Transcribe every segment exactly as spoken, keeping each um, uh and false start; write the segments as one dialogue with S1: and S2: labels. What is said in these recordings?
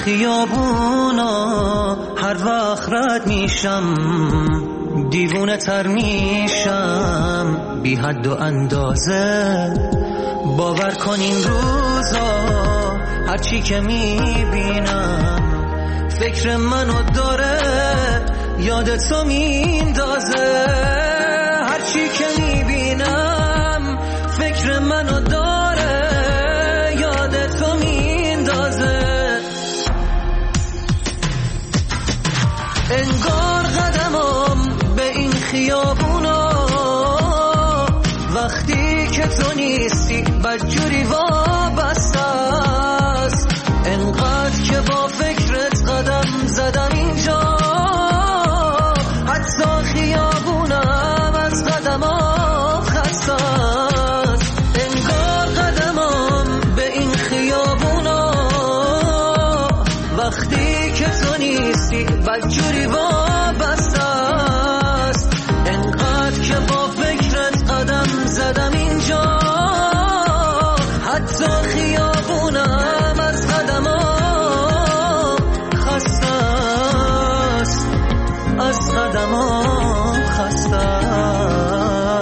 S1: خیابونا هر وقت رد میشم دیوونه تر میشم بی حد و اندازه. باور کن این روزا هرچی که میبینم فکر منو داره یاد تو میندازه. هرچی که میبینم فکر منو داره یاد تو میندازه. انگار قدمم به این خیابونا وقتی که تو نیستی بدجوری وابسته است. انقدر که با فکرت قدم زدم اینجا حتی خیابونم از قدمم خسته است. انگار قدمم به این خیابونا وقتی که تو نیستی بدجوری وابسته است. انقدر که با فکرت قدم زدم اینجا حتی خیابونم از قدمم خسته است. از قدمم خسته است.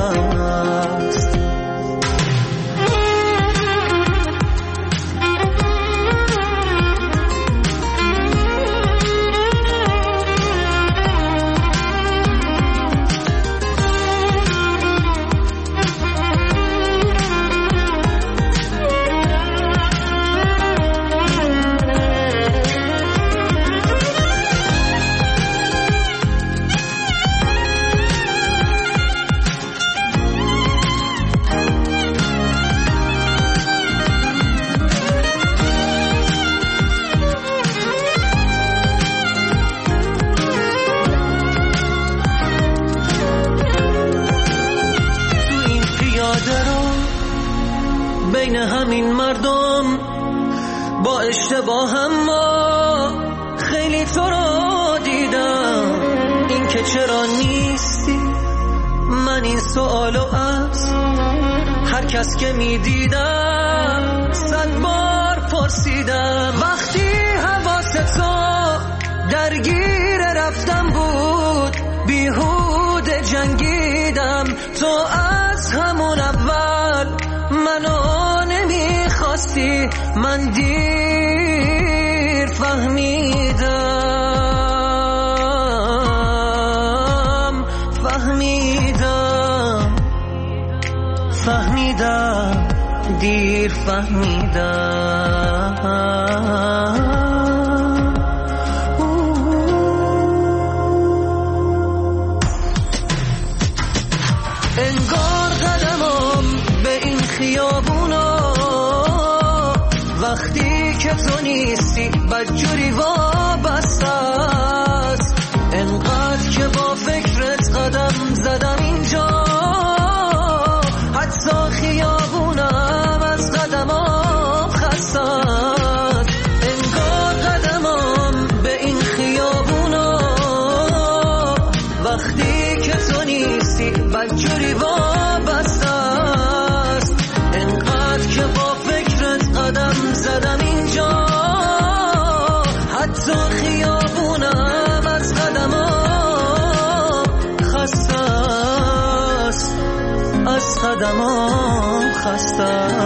S1: بین همین مردم با اشتباهم ما خیلی تو رو دیدم. این که چرا نیستی من این سوالو از هر کس که می دیدم صد بار پرسیدم. وقتی حواس تو درگیر رفتم بود بیهوده جنگیدم. تو از همون اول منو نمیخواستی من دیر فهمیدم فهمیدم فهمیدم دیر فهمیدم. انگار قدمم به این خیابونا وقتی که تو نیستی بدجوری وابسته است. انقدر که با فکرت قدم زدم اینجا حتی خیابونم از قدمم خسته است. انگار قدمم به این خیابونا وقتی که تو نیستی بدجوری وابسته است. انقدر که با فکرت قدم زدم اینجا حتی خیابونم از قدمم خسته است. از قدمم خسته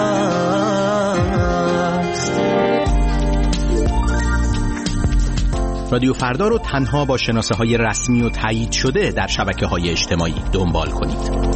S1: است.
S2: رادیو فردا رو تنها با شناسه های رسمی و تایید شده در شبکه های اجتماعی دنبال کنید.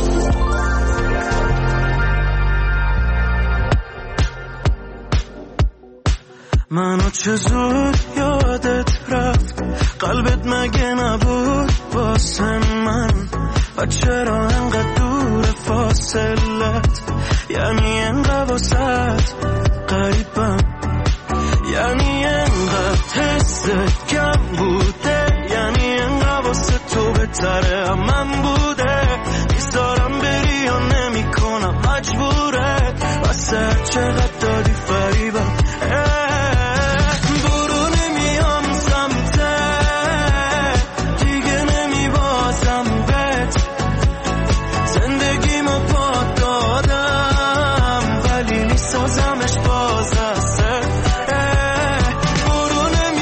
S3: منو چه زود یادت رفت قلبت مگه نبود واسه من و چرا انقدر دور فاصلت یعنی انقدر واسط قریبم یعنی انقدر حست کم بوده یعنی انقدر واسه تو بهتره من بوده میذارم بری یا نمی کنم مجبوره واسه چقدر دادی فریبم
S4: برو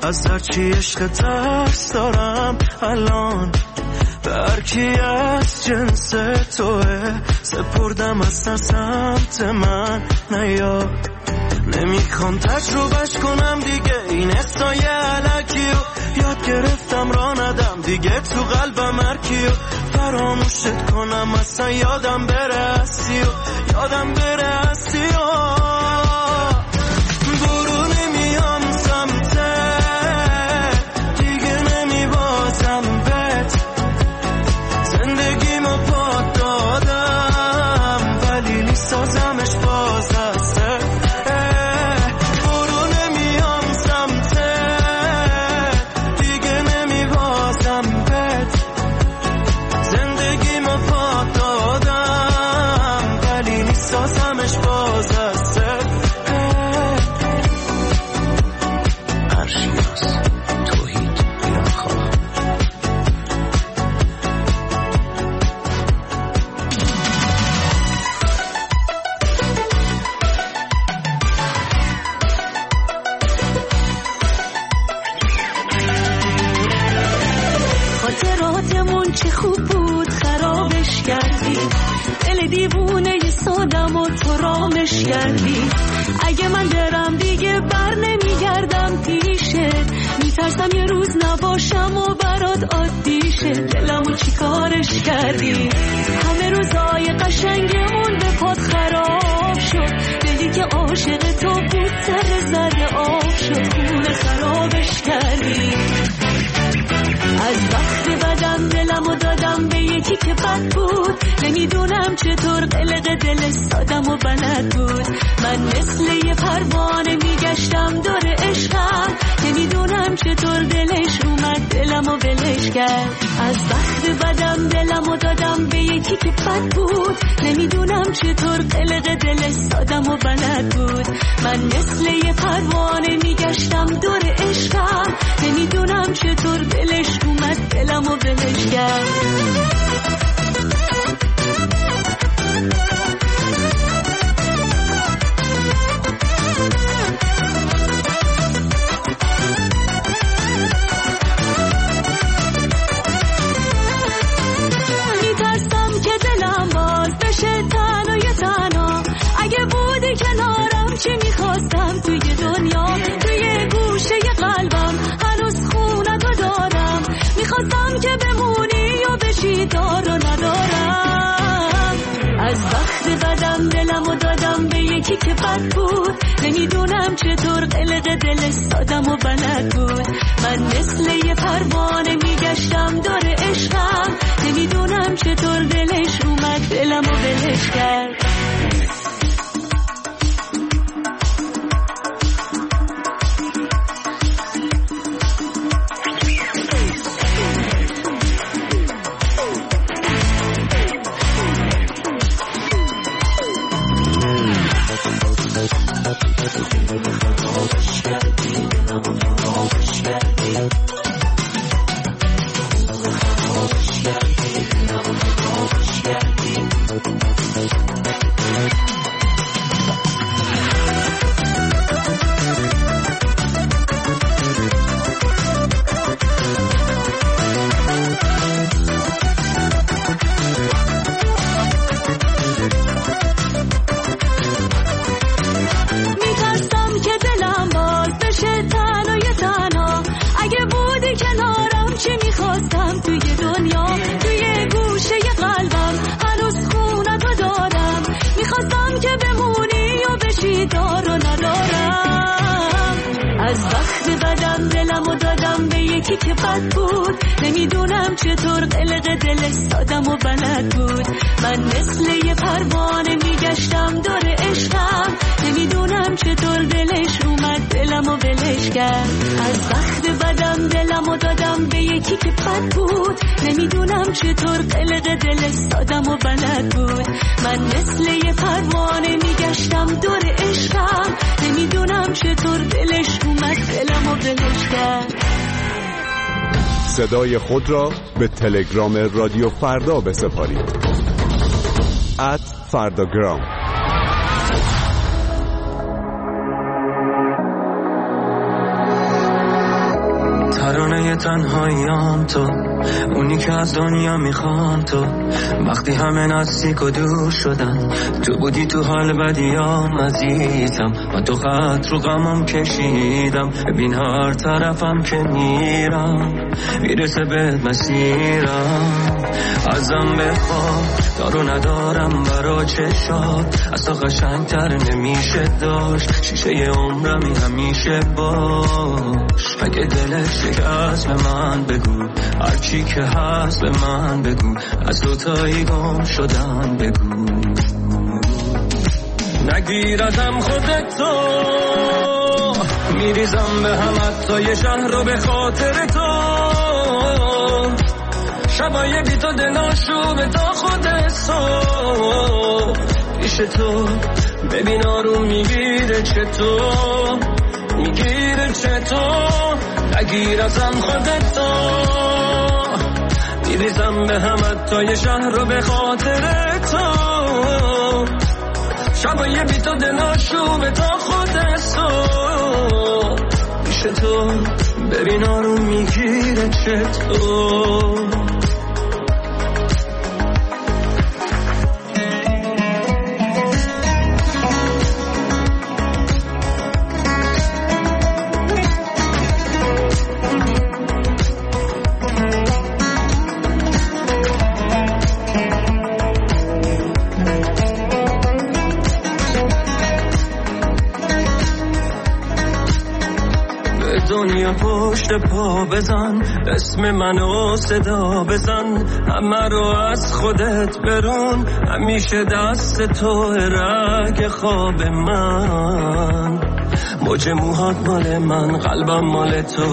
S3: از هرچی عشق ترس دارم الان، به هرکی از جنس توه سپردم از سمت من نیا. نمیخوام تجربهش کنم دیگه این حسای علکی و یاد گرفتم را ندم دیگه تو قلبم هرکی و فراموشت کنم اصلا یادم بره هستی و یادم بره هستی و برو نمیام سمته دیگه نمیبازم بهت، زندگیمو پاک دادم ولی نیسازمش باز هست.
S4: چه خوب بود خرابش کردی، دل دیوونه ی سادم و تو رامش کردی. اگه من برم دیگه بر نمیگردم پیشت، میترسم یه روز نباشم و برات عادی شه. دلمو چی کارش کردی، همه روزای قشنگمون به پات خراب شد. دلی که عاشق تو بود سر زده آب شد، خونه خرابش کردی. از وقت بدم دلمو دادم به یکی که بد بود، نمیدونم چطور قلق دل سادم و بلد بود. من مثل یه پروانه میگشتم دور عشقم، نمیدونم چطور دلش اومد دلمو ولش کرد. از وقت بدم دلمو دادم به یکی که بد بود، نمیدونم چطور قلق دل سادم و بلد بود. من مثل یه پروانه میگشتم دور عشقم، نمیدونم چطور دلش اومد دلمو ولش کرد. میترسم که دلم باز بشه تنها یه تنها، اگه بودی کنارم چی میخواستم توی دنیا. توی گوشه ی قلبم هنوز خونتو دارم، میخواستم که بمونی و بشی دار و ندارم. از وقت بدم دلمو دادم به یکی که بد بود، نمیدونم چطور قلق دل سادم و بلد بود. من مثل یه پروانه میگشتم دور عشقم، نمیدونم چطور دلش اومد دلمو ولش کرد. که بد بود نمیدونم چطور قلق دل سادم و بلد بود. من مثل یه پروانه میگشتم دور عشقم، نمیدونم چطور دلش اومد دلمو ولش کرد. از وقت بدم دلمو دادم به یکی که بد بود، نمیدونم چطور قلق دل سادم و بلد بود. من مثل یه پروانه میگشتم دور عشقم، نمیدونم چطور دلش اومد دلمو ولش کرد.
S5: صدای خود را به تلگرام رادیو فردا بسپارید. ات فرداگرام.
S3: توی تنهاییام تو، اونی که از دنیا میخوام تو. وقتی همه نزدیک و دور شدن، تو بودی تو حال بدیام عزیزم. من تو خط رو غمم کشیدم، ببین هر طرفم که میرم میرسه به مسیرم. ازم بخواه دارو ندارم برا چشات، اصلا قشنگتر نمیشه داشت. شیشه عمرمی همیشه باش، اگه دلت شکست به من بگو، هرچی که هست به من بگو، از دوتایی گم شدن بگو. نگیر ازم خودتو، میریزم به هم حتی یه شهر رو به خاطر تو. شبای بی تو دلاشو به تا خودت سو پیش تو. ببین آروم میگیره چطور، میگیره چطور. نگیر ازم خودتو، میریزم به هم حتی یه شهر رو به خاطر تو. شبای بی تو دلاشو به تا خودت سو پیش تو. ببین آروم میگیره چطور. دنیا پشت پا بزن، اسم منو صدا بزن، همه رو از خودت برون. همیشه دست تو رگ خواب من، موج موهات مال من، قلبم مال تو.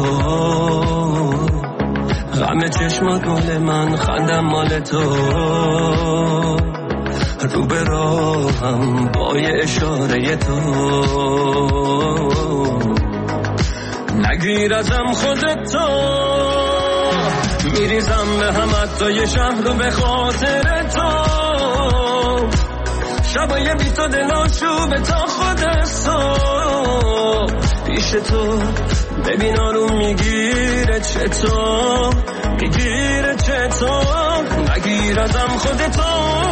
S3: غم چشمات مال من، خندم مال تو. رو به راهم با یه اشاره تو. نگیر ازم خودتو، میریزم به هم حتی یه شهر رو به خاطر تو. شبای بی تو دلاشو به تا خودت سو پیش تو. ببین آروم میگیره چطور، میگیره چطور. نگیر ازم خودتو،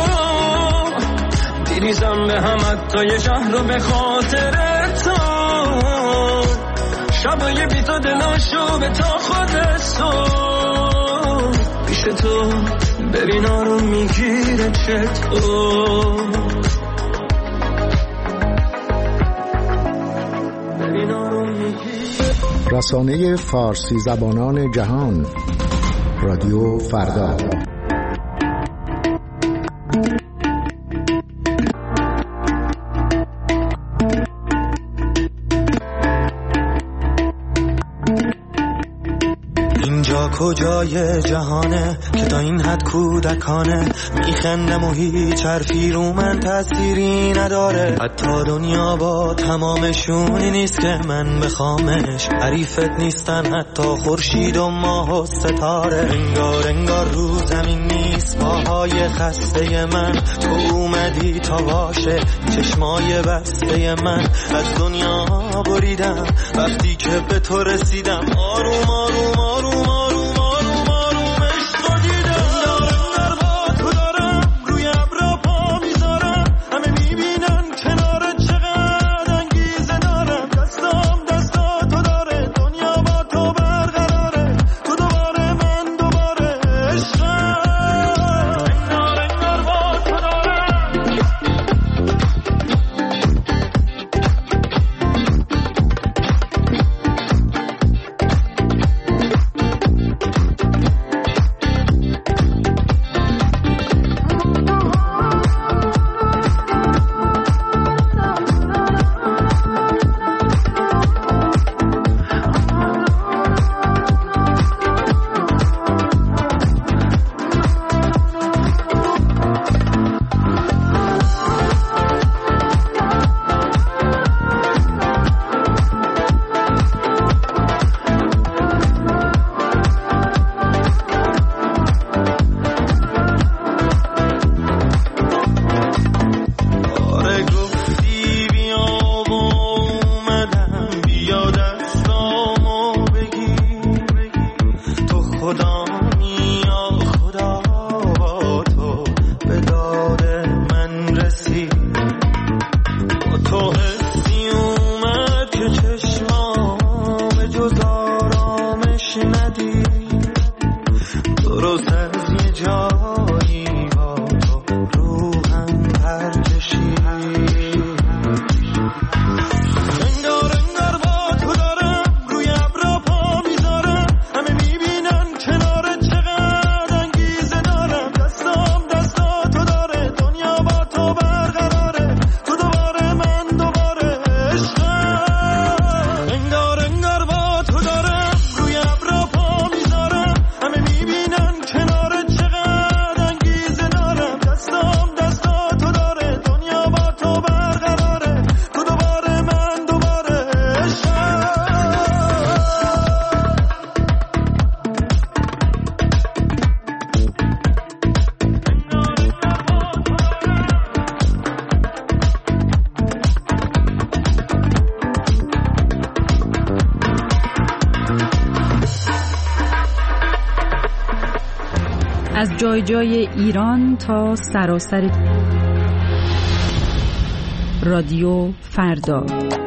S3: میریزم به هم حتی یه شهر رو به خاطر تو. شبای بی تو دلاشو به تا خودت سو پیش تو. ببین آروم میگیره چطور، ببین آروم میگیره.
S6: رسانه فارسی زبانان جهان، رادیو فردا.
S3: کجای جهانه که تا این حد کودکانه میخندم و هیچ حرفی رو من تأثیری نداره. حتی دنیا با تمامشونی نیست که من بخوامش، حریفت نیستن حتی خورشید و ماه و ستاره. انگار انگار رو زمین نیست پاهای خسته من، تو اومدی تا باشه چشمای بسته من. از دنیا بریدم وقتی که به تو رسیدم، آروم آروم آروم آروم
S7: از جای جای ایران تا سراسر رادیو فردا.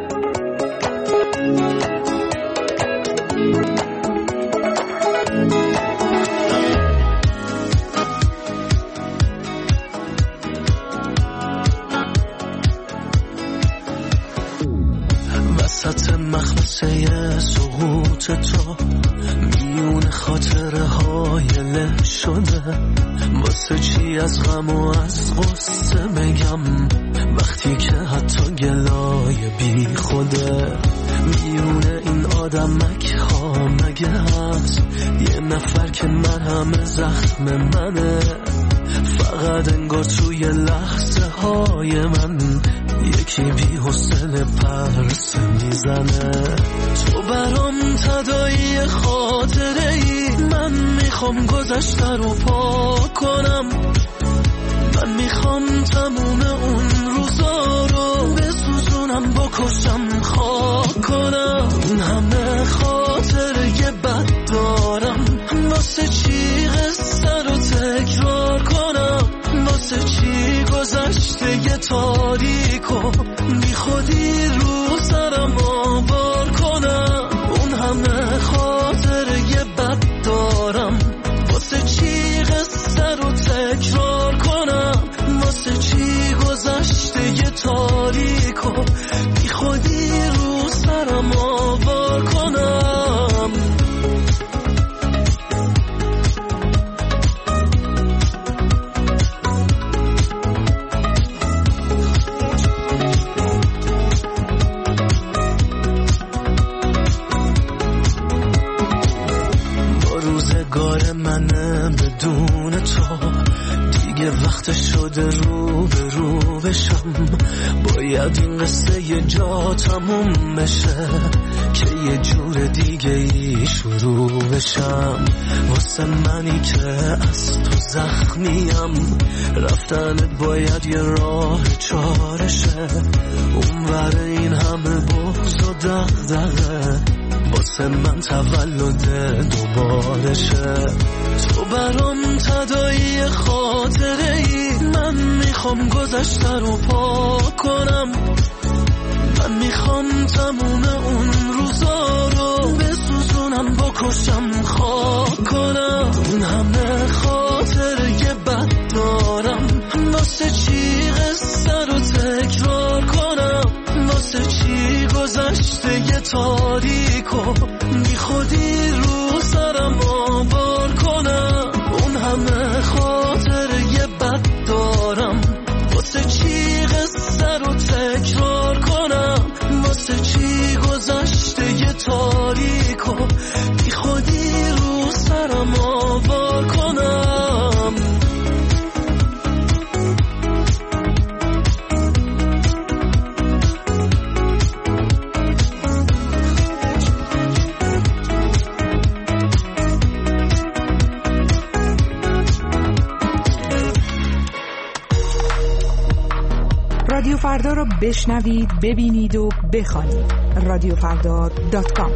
S3: وسط مخمسه سقوط تو میون خاطره های له شده، واسه چی از غم و از غصه میگم وقتی که حتی گلای بی خوده. میون این آدمک ها مگه هست یه نفر که من همه زخم منه؟ فقط انگار توی لحظه های من یکی بی حوصله پرسه میزنه. تو برام تداعی خاطره ای، من میخوام گذشته رو پاک کنم. من میخوام تموم اون روزا رو بسوزونم، بکشم خاک کنم. اون همه خاطره بد دارم، واسه چی قصه رو تکرار کنم؟ واسه چی گذشته یه تاریکو بی خودی رو سرم آوار کنم؟ اون همه خاطره بد دارم، واسه چی قصه رو تکرار کنم؟ واسه چی گذشته یه تاریکو بی خودی رو سرم آوار کنم؟ روزگار منه بدون تو دیگه وقت شده رو به رو بشم. باید این قصه یه جا تموم بشه که یه جور دیگه ای شروع بشم. واسه منی که از تو زخمیم رفتن باید یه راه چارشه. اونور این همه بغض و دغدغه واسه من تولد دوبارشه. تو برام تداعی خاطره ای، من میخوام گذشته رو پاک کنم. من میخوام تموم اون روزا رو بسوزونم، بکشم خاک کنم. اون همه خاطره بد دارم، واسه چی قصه رو تکرار کنم؟ واسه چی گذشته یه تاریکو بی خودی رو سرم آوار کنم؟ اون همه خاطره بد دارم، واسه چی قصه رو تکرار کنم؟ واسه چی گذشته یه تاریکو بی خودی رو سرم آوار کنم؟
S8: رادیو فردا رو بشنوید، ببینید و بخوانید. رادیو فردا دات کام.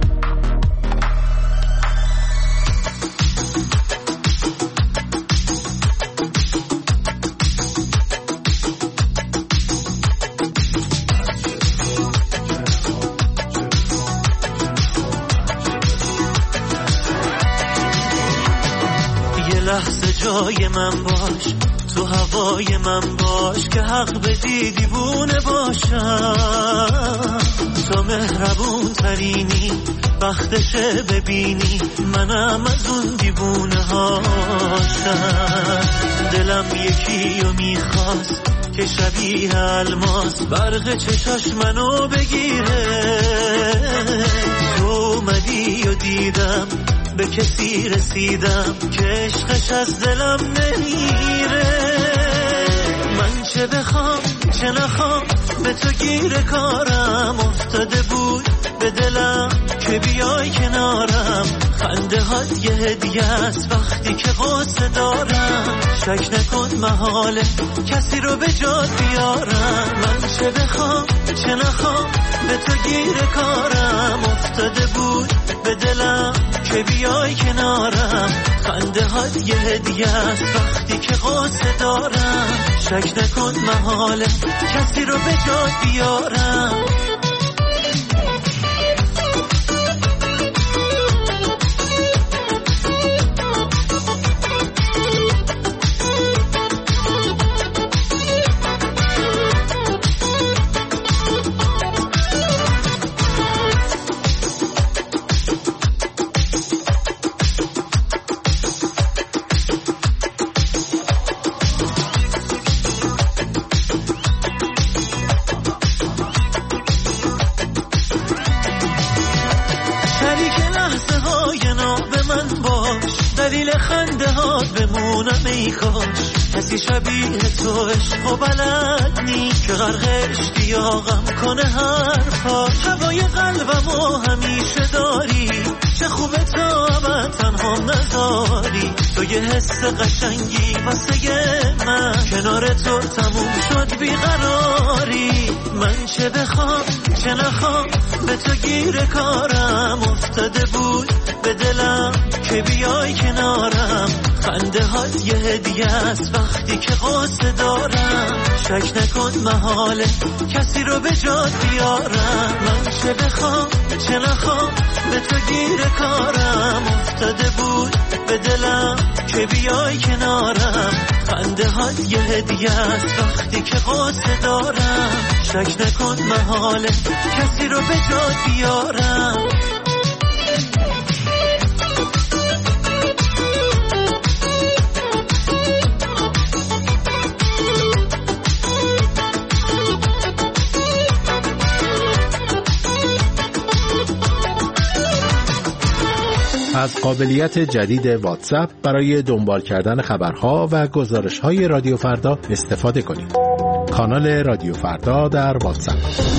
S3: یه لحظه جای من باش، تو هوای من باش که حق بدی دیوونه باشم. تو مهربون ترینی، وقتشه ببینی منم از اون دیوونه هاشم. دلم یکی و میخواست که شبیه الماس برق چشاش منو بگیره. تو اومدی و دیدم به کسی رسیدم که عشقش از دلم نمیره. من چه بخوام چه نخوام به تو گیر کارم افتاده بود به دلم که بیای کنارم. خنده هات یه هدیه است وقتی که غصه دارم. شک نکن محاله کسی رو به جات بیارم. من چه بخوام چه نخوام به تو گیر کارم افتاده بود به دلم که بیای کنارم. خنده هات یه هدیه است وقتی که قصه دارم. شک نکن محاله کسی رو به جات بیارم. دلیل خنده ها بمونم ای کاش کسی شبیه تو عشق و بلد نی که غرق اشتیاقم کنه حرفاش. هوای قلبمو همیشه داری چه خوبه تا ابد تنهام نذاری. تو یه حس قشنگی واسه من کنار تو تموم شد بیقراری. من چه بخوام چه نخوام به تو گیر کارم افتاده بود به دلم که بیای کنارم. خنده هات یه هدیه است وقتی که قصه دارم. شک نکن محاله کسی رو به جات بیارم. من چه بخوام چه نخوام به تو گیر کارم افتاده بود به دلم که بیای کنارم. خنده هات یه هدیه است وقتی که قصه دارم. شک نکن محاله کسی رو به جات بیارم.
S2: از قابلیت جدید واتساپ برای دنبال کردن خبرها و گزارش‌های رادیو فردا استفاده کنید. کانال رادیو فردا در واتساپ.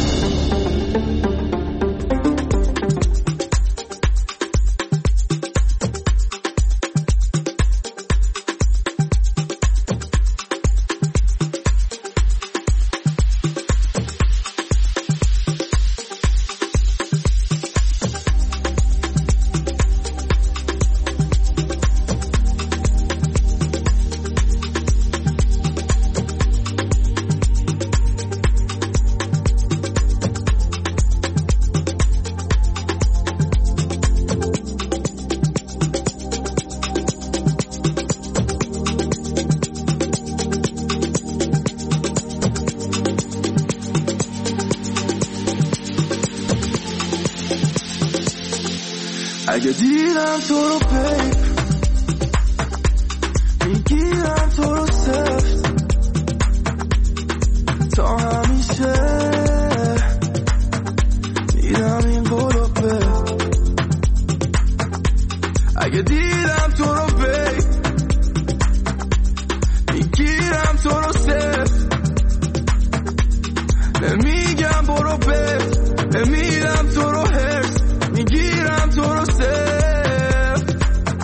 S3: اگه دیدم تو رو پیپ میگیرم تو رو سفت تا همیشه میدم این قلوبه. اگه دیدم تو رو پیپ میگیرم تو رو سفت نمیگم برو پیپ نمیدم تو رو هرس میگیرم تو رو سفت.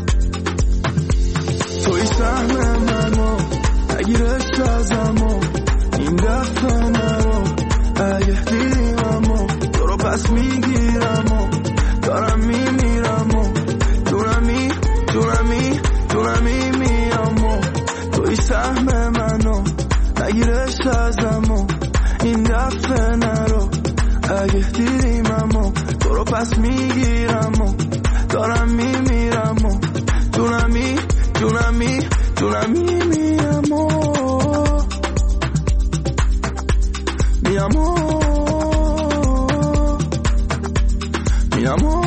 S3: توی سهم منو نگیرش ازمو این دفعه نرو. اگه دیدیممو تو رو پس میگیرمو دارم میمیرمو دونمی دونمی دونمی میامو. توی سهم منو نگیرش ازمو این دفعه نرو. اگه دیدیممو تو رو پس میگیرم و دارم میمیرم و دونمی دونمی دونمی میام و میام و میام و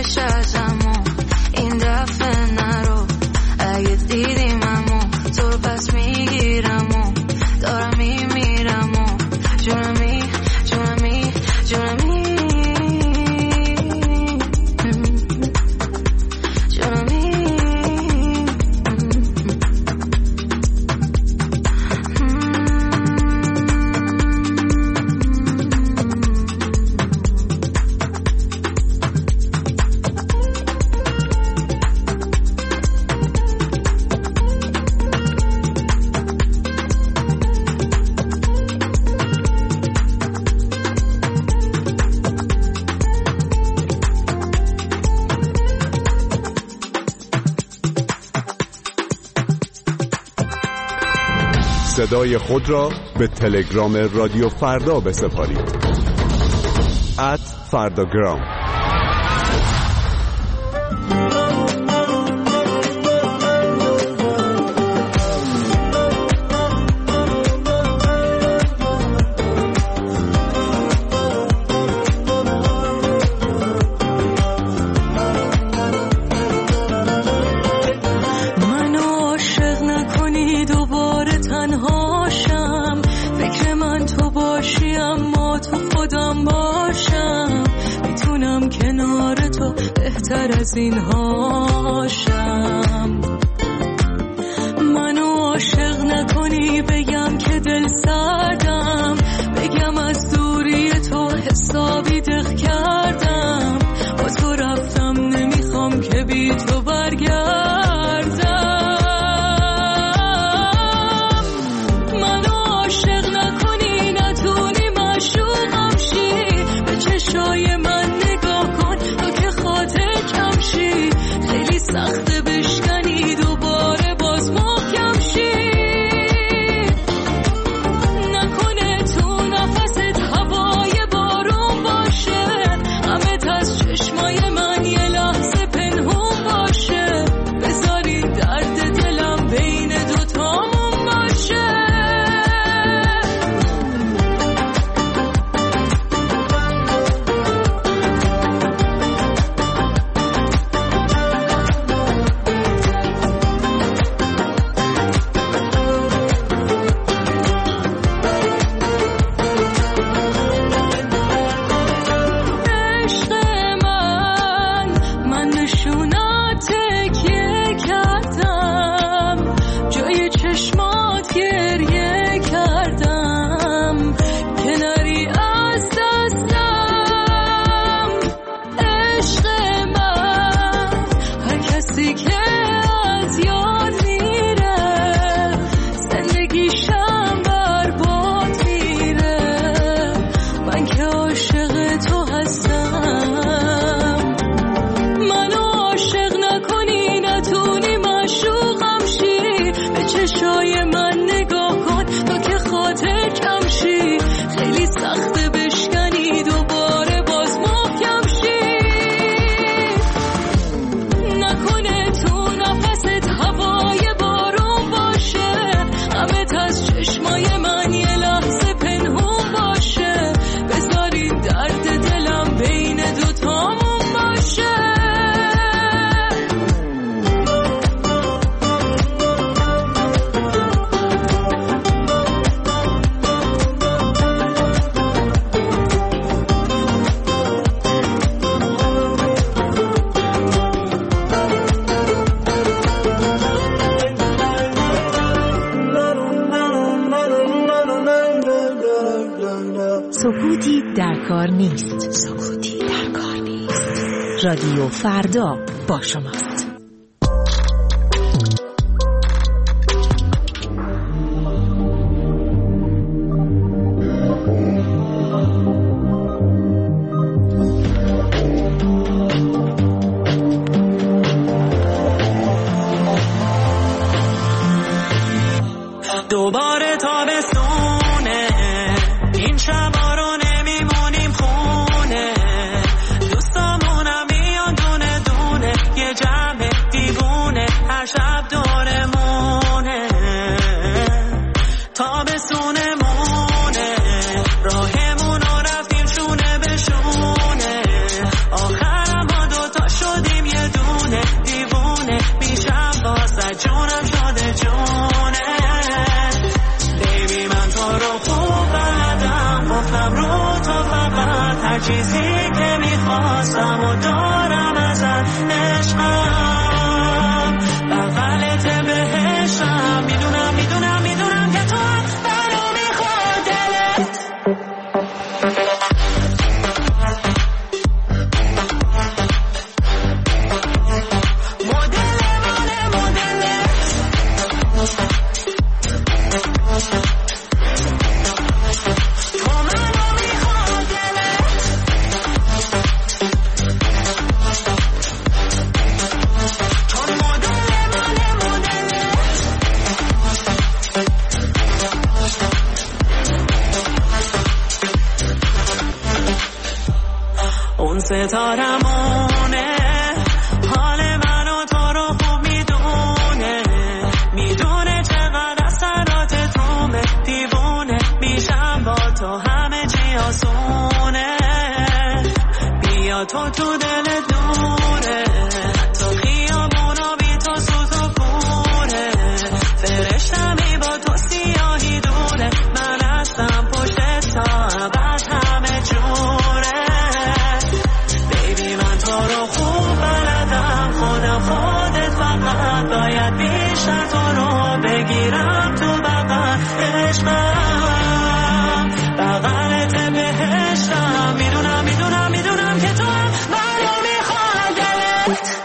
S9: بشه ازمون این دفعه نرو اگه دیدیم امو تو رو پس میگیرم و دارم میمیرم و جونمی جونمی جونمی
S5: صدای خود را به تلگرام رادیو فردا بسپارید. ات فرداگرام.
S4: بهتر از این هاشم منو عاشق نکنی بگم که دل سردم بگم از دوری تو حسابی دق کردم با تو رفتم نمیخوام که بی تو برگردم منو عاشق نکنی نتونی معشوقم شی به چشای من نگاه کن تو که خاطر کمشی خیلی سخته بشکنی دوباره باز محکم شی نکنه تو نفست هوای بارون باشه غمت از چشمای من یه لحظه پنهون باشه بذاری درد دلم بین دوتامون باشه
S7: سکوتی در کار نیست. سکوتی در کار نیست. رادیو فردا با شماست.
S3: دوباره تابستونه این شبا رو نمیمونیم خونه دوستامونم میان دونه دونه یه جمع دیوونه هر شب دورمونه تابستونمونه راهمون رو رفتیم شونه به شونه آخرم ما دوتا چیزی که میخواستم و دارم ازت عشقم بغلت بهشم میدونم میدونم میدونم که تو هم منو میخواد دلت ستارمونه حال من و تو رو خوب میدونه میدونه چقدر اثرات تومه دیوونه میشم با تو همه چی آسونه بیا تو تو دل دوره تو خیابونا بی تو سوز و کوره فرشتمی با تو سیاهی دوره من هستم پشت تا عبد همه جوره تو رو خوب بلدم خودم خودت فقط باید بیشتر تو رو بگیرم تو بغل عشقم بغلت بهشتم میدونم میدونم میدونم که تو هم منو میخواد دلت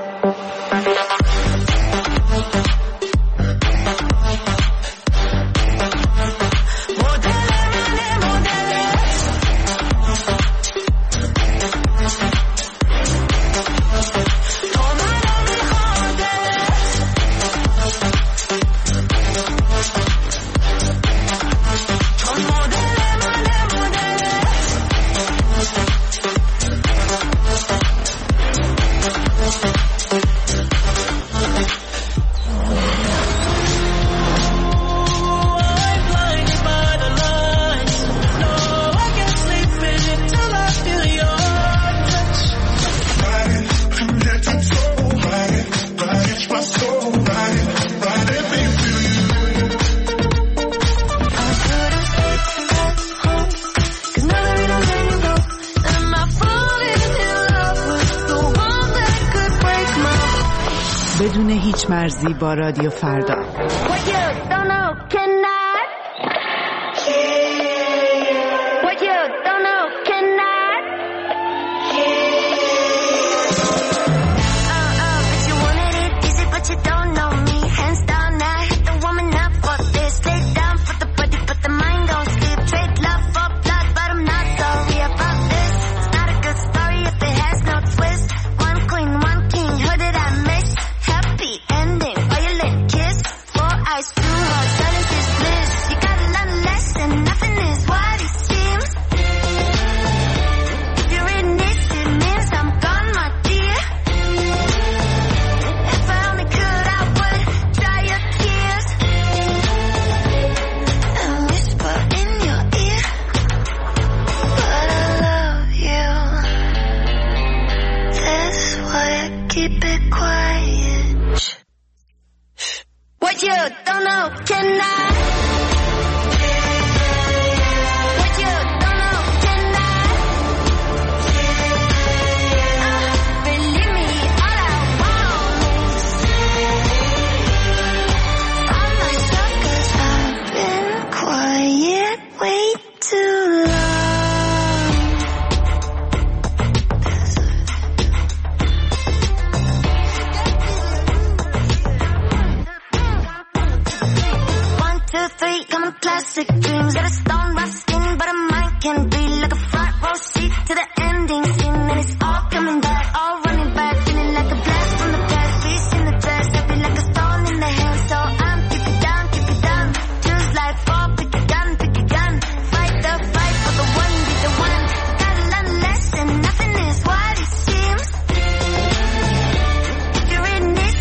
S8: بدون هیچ مرزی با رادیو فردا.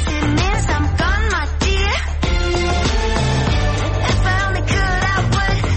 S9: If I only could, I would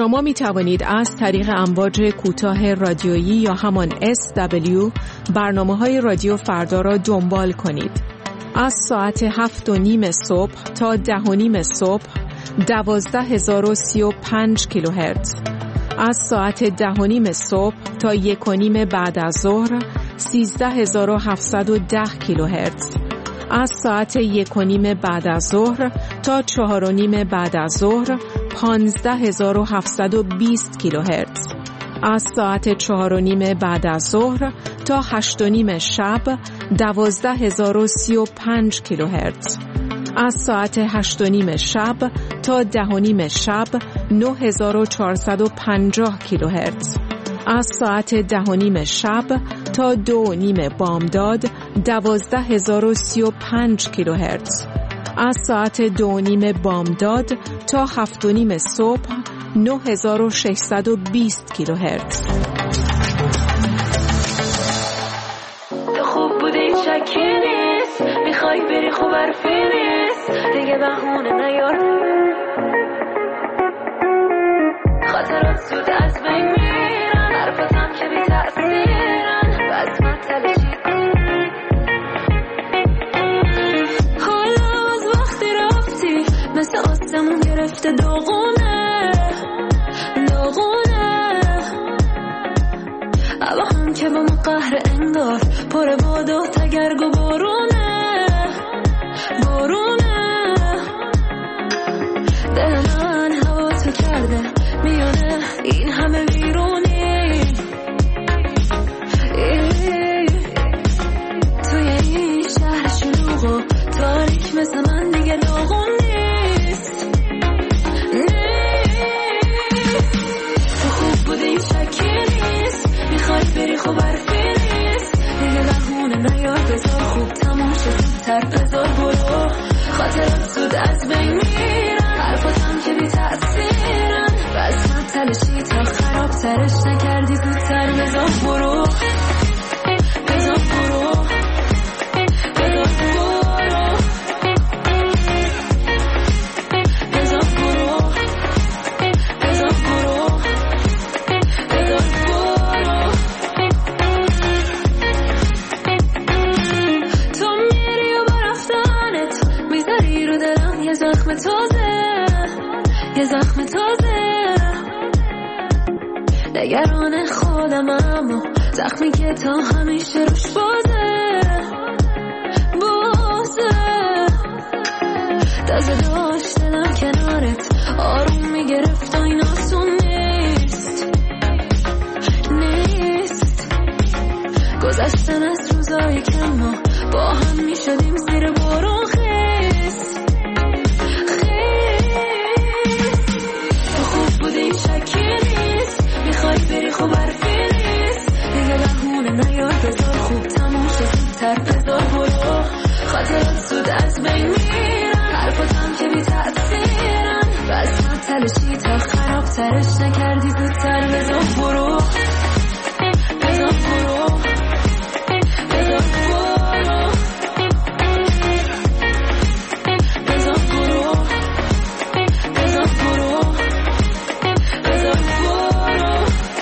S10: شما می توانید از طریق امواج کوتاه رادیویی یا همان اس دبلیو برنامه‌های رادیو فردا را دنبال کنید. از ساعت هفت و نیم صبح تا ده و نیم صبح دوازده هزار و سی و پنج کیلوهرتز، از ساعت ده و نیم صبح تا یک و نیم بعد از ظهر سیزده هزار و هفتصد و ده کیلوهرتز، از ساعت یک و نیم بعد از ظهر تا چهار و نیم بعد از ظهر پانزده هزار و هفتصد و بیست کیلوهرتز، از ساعت چهار و نیم بعد از ظهر تا هشت و نیم شب دوازده هزار و سی و پنج کیلوهرتز، از ساعت هشت و نیم شب تا ده و نیم شب نه هزار و چهارصد و پنجاه کیلوهرتز، از ساعت ده و نیم شب تا دو و نیم بامداد دوازده هزار و سی و پنج کیلوهرتز، از ساعت دو و نیم بامداد تا هفت و نیم صبح نه هزار و ششصد و بیست کیلوهرتز.
S4: تو خوب بودی شکی نیست، میخوای بری خوب حرفی نیست، دیگه بهونه نیار، خاطرات زود از بین میرن، حرفاتم که بی تأثیرن، بس من تلشی حالا از وقتی رفتی مثل آسمون گرفته داغونه داغونه، اما هم که با ما قهر انگار پر باد و تگرگ و بارونه بارونه، دل من هوا تو کرده میونه این همه بیرونی، توی این شهر شلوغ و تاریک مثل من دیگه داغون نیست نیست، تو خوب بودی شکی نیست، میخوای بری خوب حرفی نیست، دیگه بهونه نیار، بذار خوب تموم شد زودتر، بذار برو، خاطرات زود از بین میرن، حرفاتم که بی تأثیرن، بس من تلشی تا خراب ترش نکردی زودتر، بذار برو بذار برو بذار برو بذار برو بذار برو بذار برو، تو میری و با رفتنت میذاری رو دلم یه زخم تازه یه زخم تازه، نگران خودم اما زخمی که تا همیشه روش بازه بازه، تازه داشت دلم کنارت آروم میگرفت و این آسون نیست نیست، گذشتن از روزایی که ما با هم میشدیم زیر بارون خیست خیست، تو خوب بودی شکی نیست، میخوای بری خوب حرفی نیست، دیگه بهونه نیار، بذار خوب تموم شد زودتر، بذار برو، خاطرات زود از بین میرن، حرفاتم که بی تأثیرن، بس من تلشی تا خراب ترش نکردی زودتر، بذار برو بذار برو بذار برو بذار برو بذار برو بذار برو،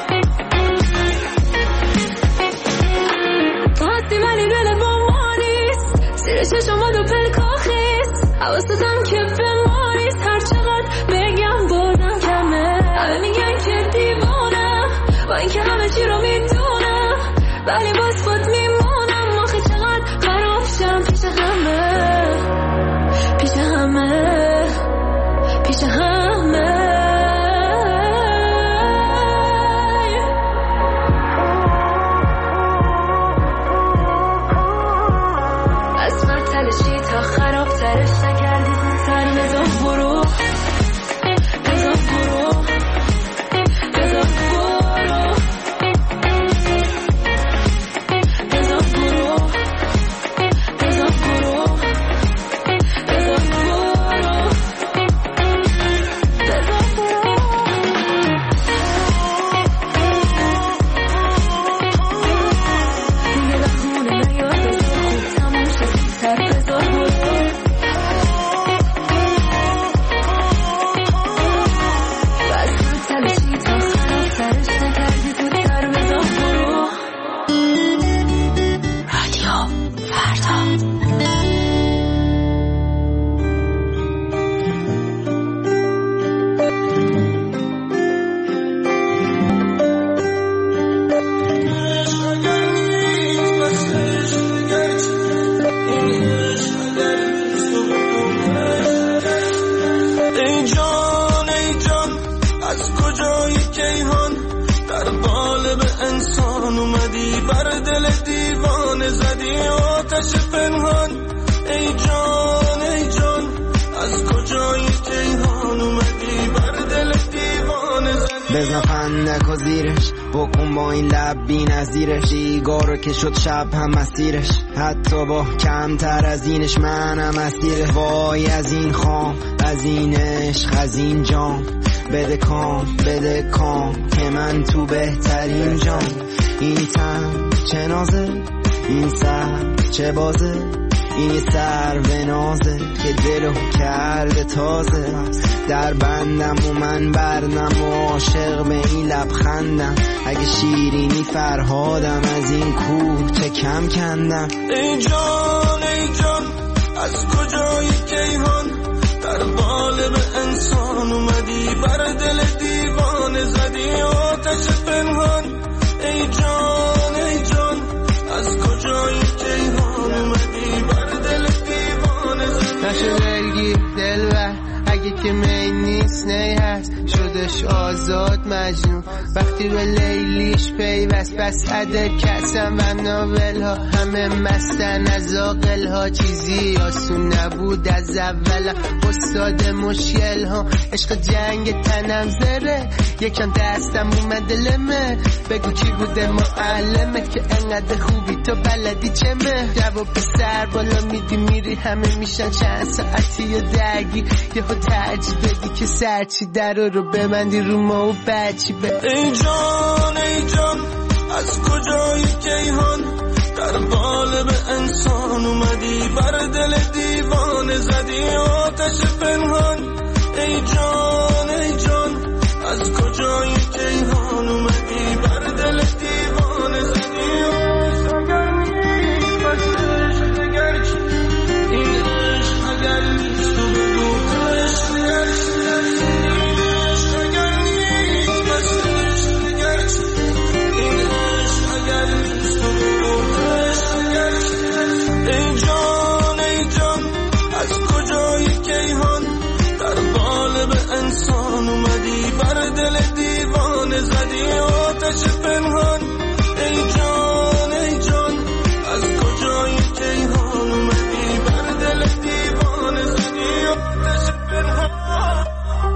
S4: تو هستی ولی دل با ما نیست، زیر چشم دو پلکا خیست، حواستم که به ما نیست، هر چقدر بگم بازم کمه، همه میگن که دیوانم با اینکه همه چی رو میدونم، ولی باز خود میمونم، آخه چقدر خراب شم پیش همه پیش همه پیش همه، از من تلشی تا خراب ترش نکردی زودتر، بذار برو بذار برو بذار برو
S3: بر دل دیوانه زدی آتش پنهان. ای جان ای جان از کجایی کیهان اومدی بر دل دیوانه زدی.
S11: بزن فندک و زیرش بکن با این لب بی نظیرش. دیگارو که شد شب هم مسیرش حتی با کمتر از اینش منم اسیرش. وای از این خام از این عشق از این جام بده کام بده کام که من تو بهترین جام. این تن چه نازه این سر چه بازه این سر و نازه که دلو کرده تازه. در بندم و من بردم و عاشق به این لبخندم. اگه شیرینی فرهادم از این کوه چه کم کندم.
S3: ای جان ای جان از کجای کیهان در قالب انسان اومدی بر دل دیوانه زدی آتش پنهان. ای جان ای جان از کجای کیهان اومدی بر دل دیوانه زدی.
S12: نشو دلگیر دلبر اگه که می نیست نی هست شدش آزاد مجنون وقتی به لیلیش پیوست. بس عدد کسم و ناول ها همه مستن از آقل ها. چیزی آسون نبود از اول استاد مشکل ها. عشق جنگ تنم زره یکم دستم اومده لمه. بگو کی بوده معلمت که انقدر خوبی تو بلدی چمه. جواب سر بالا میدی میری همه میشن چند ساعتی و درگی. یهو ترجیح بدی که سرچی در رو ببندی رو ما و بچی به.
S3: ای جان ای جان از کجای کیهان در قالب انسان اومدی بر دل دیوانه زدی آتش پنهان. ای جان ای جان از کجای کیهان اومدی بر دل دیوانه زدی. اگر نیست بس عشق اگر چی این عشق اگر نیست تو بگو عشق اگر چی. این عشق اگر نیست بس عشق اگر چی این عشق اگر نیست تو بگو عشق اگر چی. ای جان ای جان از کجای کیهان در قالب انسان اومدی بر دل دیوانه زدی آتش پنهان. ای جان ای جان از کجای کیهان اومدی بر دل دیوانه زدی آتش پنهان.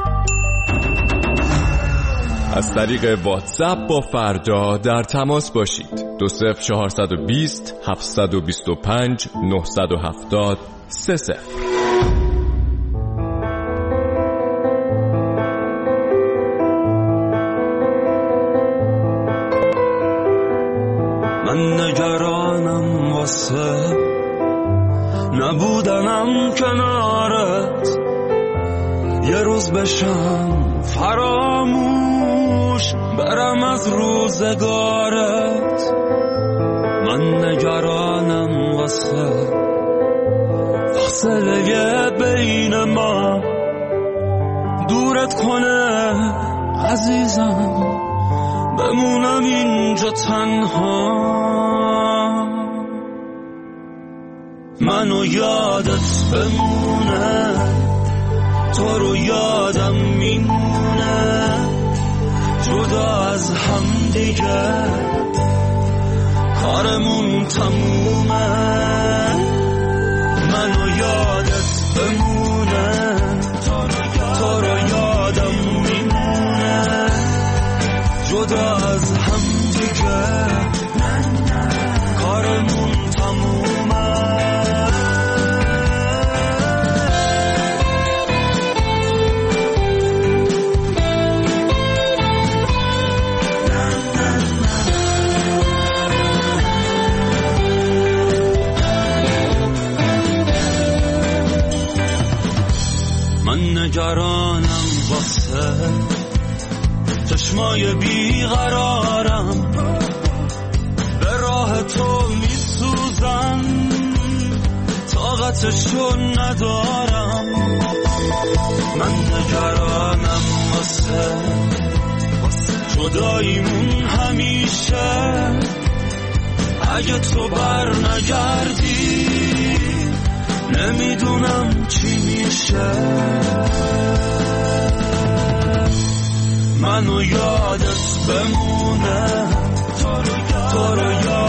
S5: از طریق واتساپ با فردا در تماس باشید. دو صفر چهارصد و بیست هفتصد و بیست و پنج نهصد و هفتاد سه صفر.
S3: من نگرانم واسه نبودنم کنارت. یه روز بشم فراموش برم از روزگارت. من نگرانم واسه فاصله بین ما دورت کنه عزیزم بمونم اینجا تنها. منو یادت بمونه تو رو یادم میمونه جدا از هم دیگه کارمون تمومه. منو یادت بمونه تو رو یادم میمونه جدا از هم دیگه کارمون تمومه. من نگرانم واسه چشمای بیقرارم به راه تو میسوزن طاقتشو ندارم. من نگرانم واسه جداییمون همیشه اگه تو بر نگردی نمیدونم چی میشه. منو یادت بمونه تو رو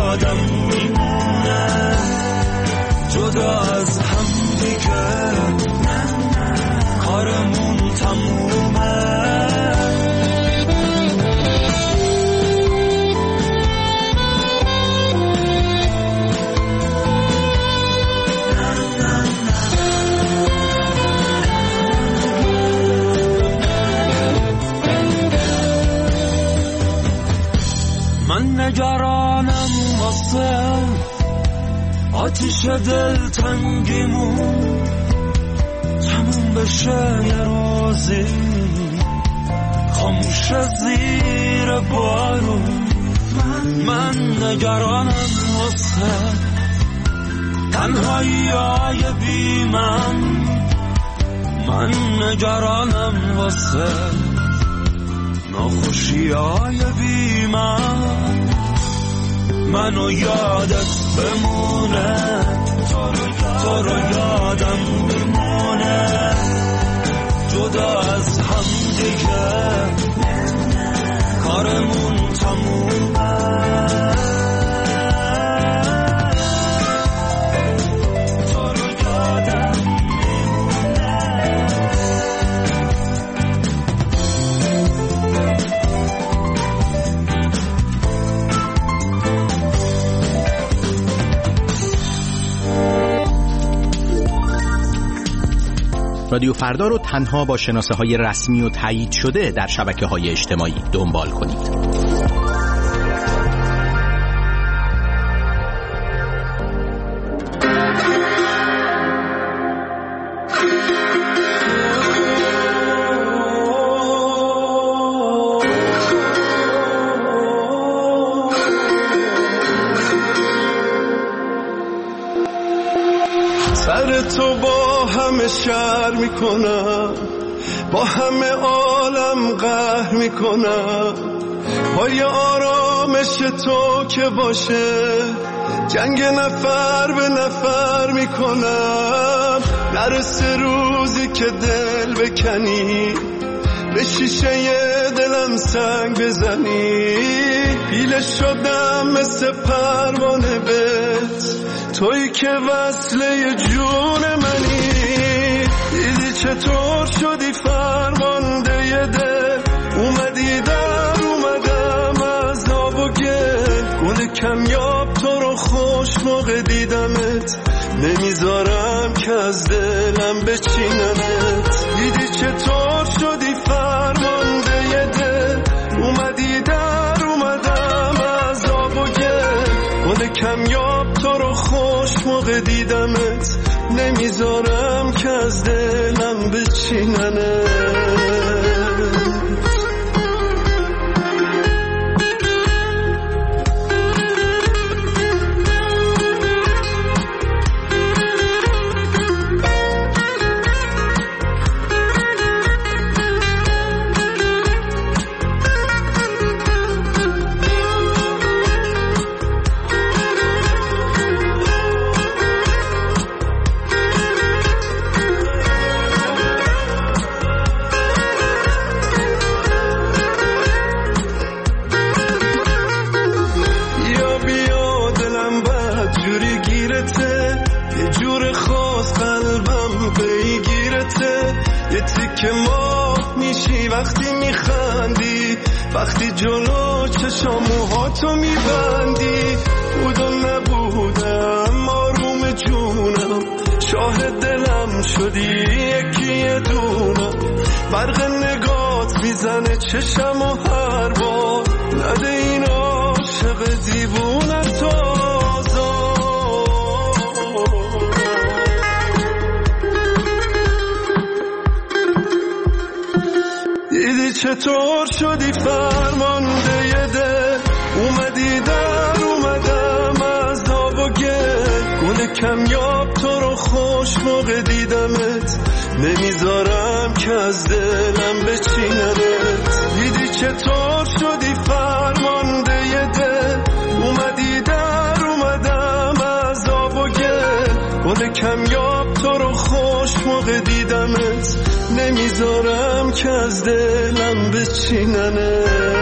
S3: نگرانم واسه آتیش دل تنگیمون تموم بشه یه روزی خاموش زیر بارون. من نگرانم واسه تنهایی های بی من، من نگرانم واسه ناخوشی های بی من. منو یادت بمونه، تو رو یادم بمونه، جدا از هم دیگه کارمون تمومه.
S13: رادیو فردا رو تنها با شناسه های رسمی و تایید شده در شبکه های اجتماعی دنبال کنید.
S3: سر تو با همه شر میکنم، با همه عالم قهر میکنم، پای آرامش تو که باشه جنگ نفر به نفر میکنم. نرسه روزی که دل بکنی، به شیشه دلم سنگ بزنی، پیله شدم مثل پروانه بهت، تویی که وصله جون منی. دیدی چطور شدی فرمانده ی دل، اومدی در اومدم از آب و گل، گل کمیاب تو رو خوش موقع دیدمت، نمیذارم که از دلم بچینمت. دیدی چطور شدی فرمانده ی دل، اومدی در اومدم از آب و گل، گل کمیاب تو رو خوش موقع دیدمت، نمیذارم که از دلم بچیننت. وقتی میخندی، وقتی جلو چشاموها تو میبندی، بودم نبودم آروم جونم، شاهد دلم شدی یکی دونم. برق نگات میزنه چشم و هر بار، نده این عاشق دیوونه تو چطور شدی فرمانده ی دل، اومدی در اومدم از آب و گل، گل کمیاب تو رو خوش موقع دیدمت، نمیذارم که از دلم بچینمت. دیدی چطور شدی فرمانده ی دل، اومدی در اومدم از آب و گل، گل کمیاب تو رو خوش موقع دیدمت، نمیذارم که از دلم بچیننه.